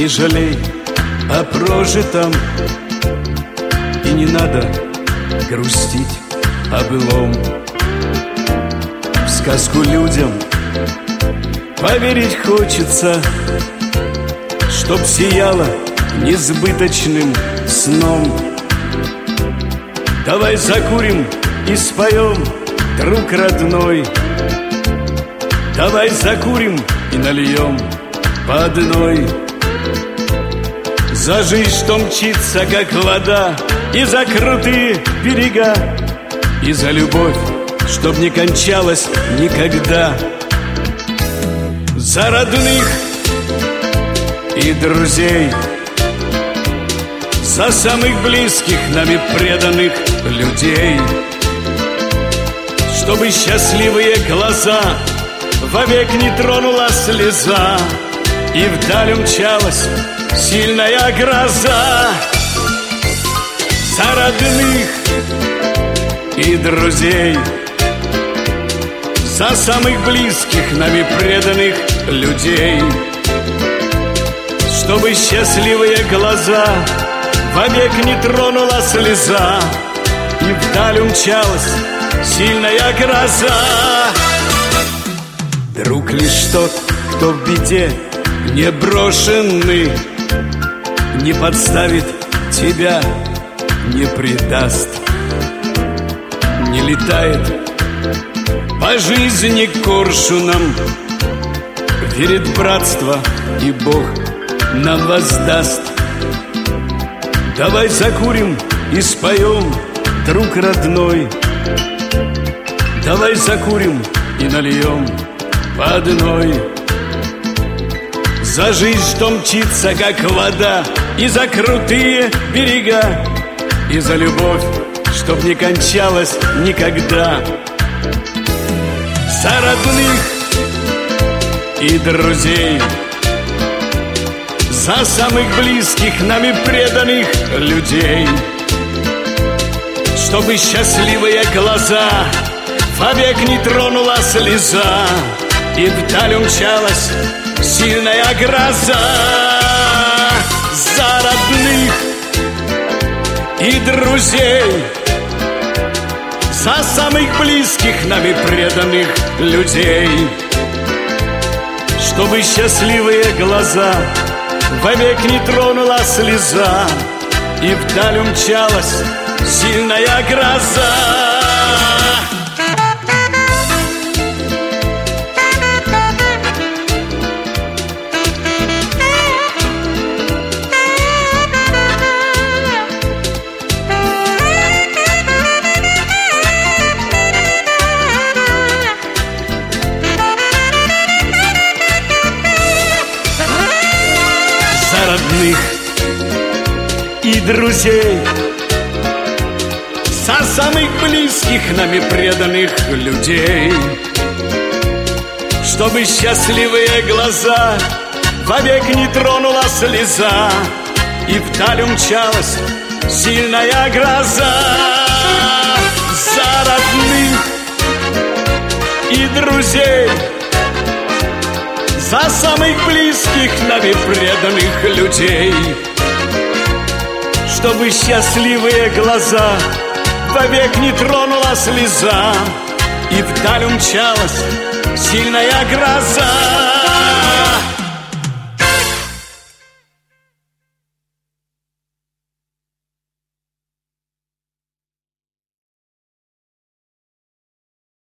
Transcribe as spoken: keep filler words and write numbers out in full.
не жалей о прожитом, и не надо грустить о былом. В сказку людям поверить хочется, чтоб сияло несбыточным сном. Давай закурим и споем, друг родной. Давай закурим и нальем по одной. За жизнь, что мчится, как вода, и за крутые берега, и за любовь, чтоб не кончалась никогда. За родных и друзей, за самых близких нами преданных людей, чтобы счастливые глаза вовек не тронула слеза, и вдаль умчалась сильная гроза. За родных и друзей, за самых близких нами преданных людей, чтобы счастливые глаза вовек не тронула слеза, и вдаль умчалась сильная гроза. Друг лишь тот, кто в беде не брошенный, не подставит тебя, не предаст, не летает по жизни коршуном, верит в братство, и Бог нам воздаст. Давай закурим и споем, друг родной. Давай закурим и нальем по одной. За жизнь, что мчится, как вода, и за крутые берега, и за любовь, чтоб не кончалась никогда. За родных и друзей, за самых близких нами преданных людей, чтобы счастливые глаза вовек не тронула слеза, и вдаль умчалась сильная гроза. За родных и друзей, за самых близких нами преданных людей, чтобы счастливые глаза вовек не тронула слеза, и вдаль умчалась сильная гроза. За родных и друзей, за самых близких нами преданных людей, чтобы счастливые глаза вовек не тронула слеза, и вдаль умчалась сильная гроза. За родных и друзей, за самых близких нами преданных людей, чтобы счастливые глаза вовек не тронула слеза, и вдаль умчалась сильная гроза.